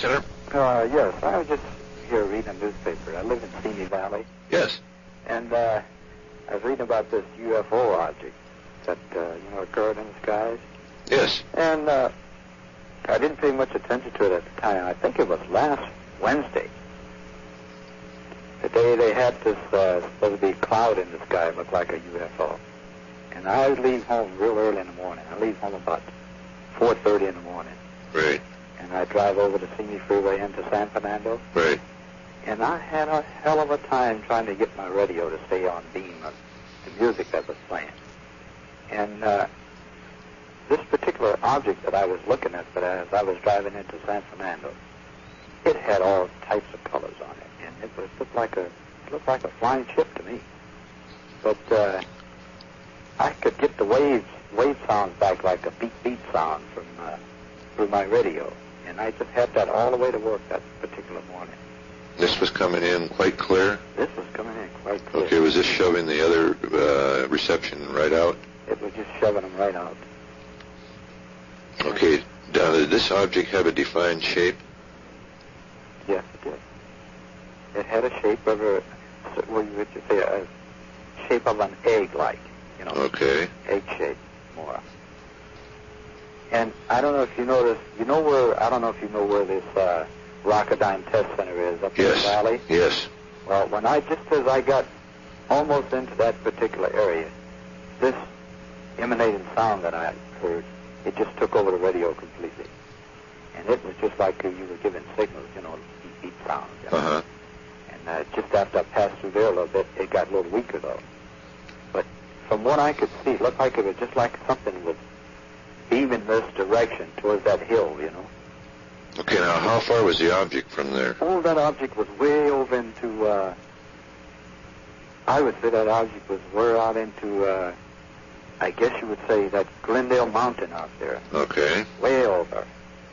Center? Yes, I was just here reading a newspaper. I live in Simi Valley. Yes. And I was reading about this UFO object that, occurred in the skies. Yes. And I didn't pay much attention to it at the time. I think it was last Wednesday. The day they had this supposed to be cloud in the sky, it looked like a UFO. And I leave home real early in the morning. I leave home about 4:30 in the morning. Right. And I drive over the Simi Freeway into San Fernando. Right. And I had a hell of a time trying to get my radio to stay on beam of the music that was playing. And this particular object that I was looking at, but as I was driving into San Fernando, it had all types of colors on it, and it looked like a flying ship to me. But I could get the wave sounds back like a beat sound from through my radio, and I just had that all the way to work that particular morning. This was coming in quite clear? This was coming in quite clear. Okay, was this shoving the other reception right out? It was just shoving them right out. Okay, now did this object have a defined shape? Yes, it did. It had a shape of a shape of an egg-like, Okay. egg shape, more. And I don't know if you noticed, I don't know if you know where this Rocketdyne Test Center is up in the valley. Yes. Well, as I got almost into that particular area, this emanating sound that I heard, it just took over the radio completely. And it was just like you were giving signals, beep sounds. Uh-huh. And just after I passed through there a little bit, it got a little weaker, though. But from what I could see, it looked like it was just like something was beaming this direction towards that hill, Okay, now how far was the object from there? Oh, that object was way over into, I would say that object was way out into, I guess you would say that Glendale Mountain out there. Okay. Way over.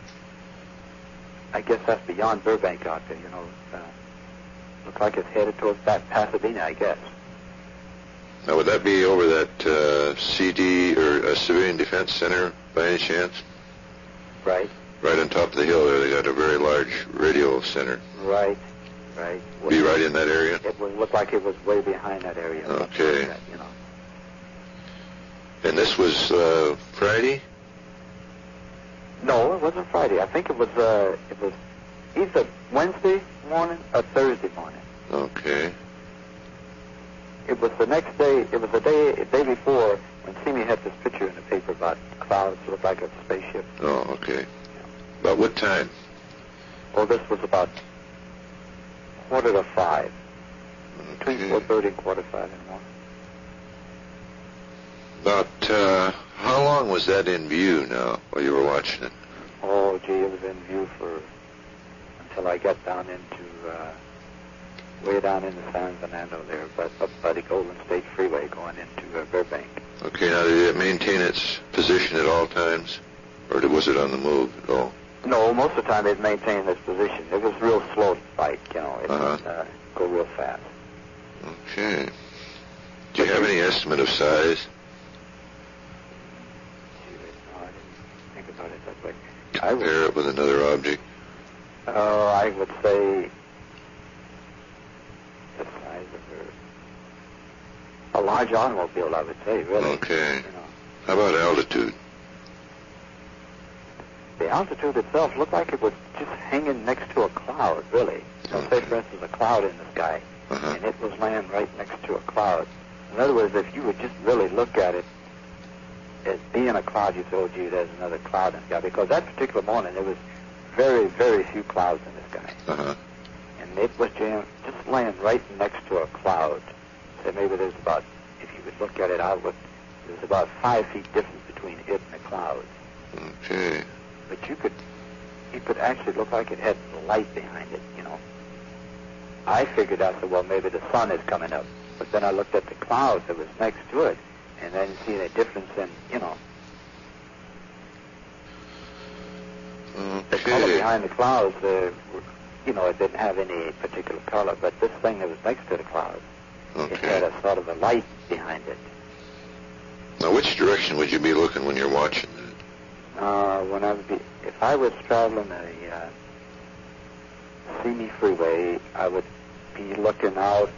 I guess that's beyond Burbank out there, Looks like it's headed towards Pasadena, I guess. Now, would that be over that CD or Civilian Defense Center by any chance? Right. Right on top of the hill there, they got a very large radio center. Right. Be right in that area? It would look like it was way behind that area. Okay. Like that, And this was Friday? No, it wasn't Friday. I think it was either Wednesday morning or Thursday morning. Okay. It was the next day. It was the day before when Simi had this picture in the paper about clouds looked like a spaceship. Oh, okay. About what time? Well, this was about 4:45. Okay. Between 4:30 and 4:45 in the morning. About how long was that in view now while you were watching it? Oh, gee, it was in view until I got down into way down into San Fernando there, but up by the Golden State Freeway going into Burbank. Okay, now did it maintain its position at all times, or was it on the move at all? No, most of the time it maintained its position. It was real slow to fight, It would go real fast. Okay. Do you have any estimate of size? No, I didn't think about it that way. Compare it with another object? I would say the size of a large automobile, I would say, really. Okay. How about altitude? The altitude itself looked like it was just hanging next to a cloud, really. Say, for instance, a cloud in the sky, and it was laying right next to a cloud. In other words, if you would just really look at it as being a cloud, you'd say, oh, gee, there's another cloud in the sky. Because that particular morning, there was very, very few clouds in the sky. And it was just laying right next to a cloud. So maybe there's about, if you would look at it outward, there's about 5 feet difference between it and the clouds. Okay. But it could actually look like it had light behind it, I figured out that, well, maybe the sun is coming up. But then I looked at the clouds that was next to it, and then see a difference in, the color behind the clouds, it didn't have any particular color. But this thing that was next to the clouds, it had a sort of a light behind it. Now, which direction would you be looking when you're watching it? If I was traveling Simi Freeway, I would be looking out,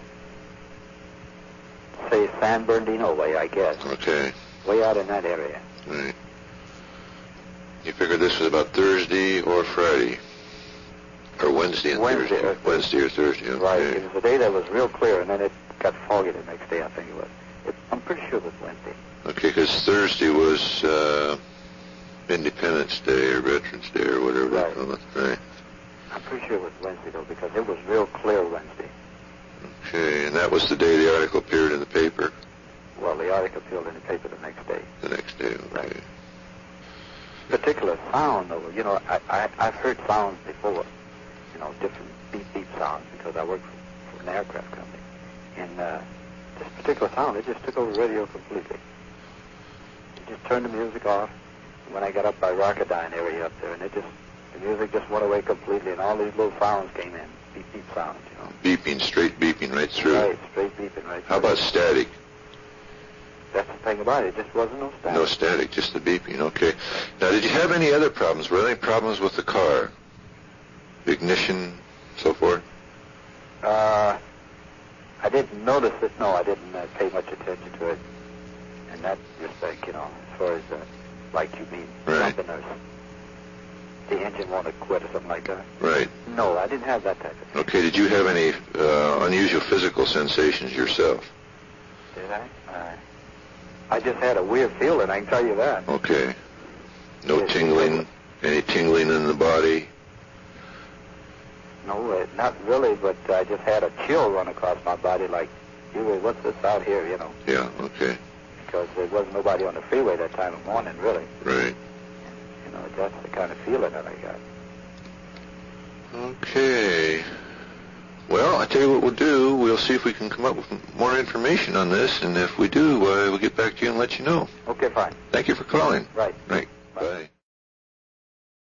say, San Bernardino way, I guess. Okay. Way out in that area. Right. You figured this was about Thursday or Friday? Or Wednesday and Thursday? Wednesday or Thursday, okay. Right. It was a day that was real clear, and then it got foggy the next day, I think it was. I'm pretty sure it was Wednesday. Okay, because Thursday was Independence Day or Veterans Day or whatever they call it, right? I'm pretty sure it was Wednesday, though, because it was real clear Wednesday. Okay, and that was the day the article appeared in the paper? Well, the article appeared in the paper the next day. The next day, okay. Right. Particular sound, though, you know, I've heard sounds before, you know, different beep sounds, because I worked for an aircraft company. And this particular sound, it just took over the radio completely. It just turned the music off when I got up by Rocketdyne area up there, and the music just went away completely, and all these little sounds came in, beep sounds, you know. Beeping, straight beeping right through. Right, straight beeping right through. How about static? That's the thing about it. It just wasn't no static. No static, just the beeping. Okay. Now, did you have any other problems? Were there any problems with the car? Ignition, so forth? I didn't notice it. No, I didn't pay much attention to it in that respect, you know, as far as, like you mean, something or the engine wanted to quit or something like that. Right. No, I didn't have that type of thing. Okay. Did you have any unusual physical sensations yourself? Did I? I just had a weird feeling, I can tell you that. Okay. No tingling? Any tingling in the body? No, not really, but I just had a chill run across my body like, what's this out here, you know? Yeah, okay. Because there wasn't nobody on the freeway that time of morning, really. Right. You know, that's the kind of feeling that I got. Okay. Well, I tell you what we'll do. We'll see if we can come up with more information on this, and if we do, we'll get back to you and let you know. Okay, fine. Thank you for calling. Right. Right. Bye. Bye.